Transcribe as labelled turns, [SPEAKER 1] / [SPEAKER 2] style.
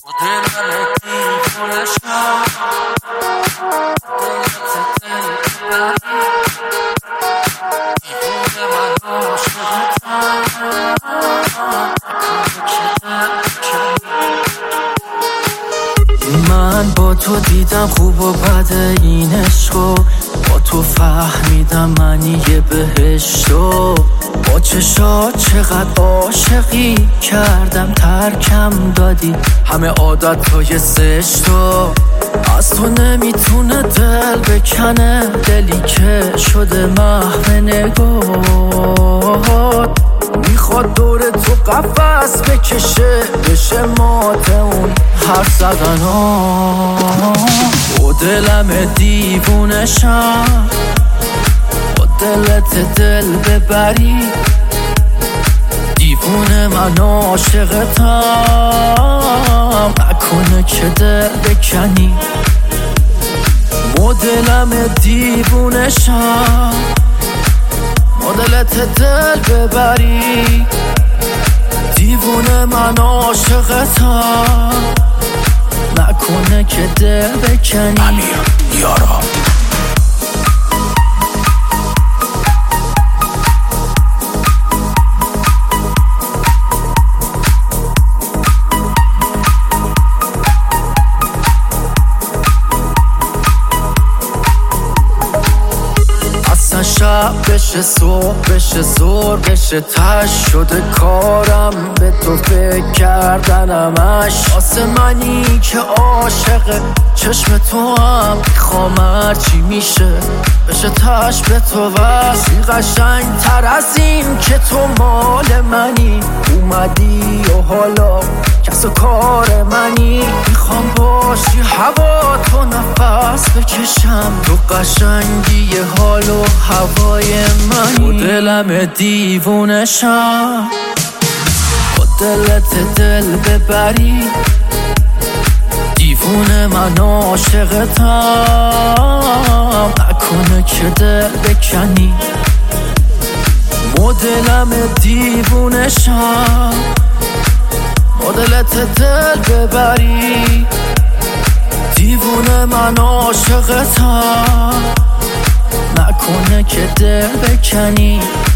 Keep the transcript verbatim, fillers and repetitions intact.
[SPEAKER 1] من با تو دیدم خوب و بد این عشقو، با تو فهمیدم معنی بهشتو، با چشات چقدر عاشقی کردم ترکم دادی همه عادتهای زشتو. از تو نمیتونه دل بکنه دلی که شده محو نگات، میخواد دور تو قفس بکشه بشه مات اون حرف زدن ها. با دلم دیوونشم، با دلت دل ببری، دیوونه من عاشقتم، نکنه که دل بکنی. با دلم دیوونشم، با دلت دل ببری، دیوونه من عاشقتم، نکنه که دل بکنی.
[SPEAKER 2] امیر یارا
[SPEAKER 1] شب بشه صبح بشه زور بشه تش شده کارم به تو فکر کردنمش. واسه منی که عاشق چشم تو هم میخوام هرچی میشه بشه تش به تو وصلی قشنگ تر از این که تو مال منی اومدی و حالا کس و کار منی. میخوام باشی هوا تو نفس بکشم تو قشنگی حال و هوای منی. با دلم دیوونشم، با دلت دل ببری، دیوونه من عاشقتم، نکنه که دل بکنی. با دلم دیوونشم، با دلت دل ببری، دیوونه من عاشقتم، نکنه که دل بکنی.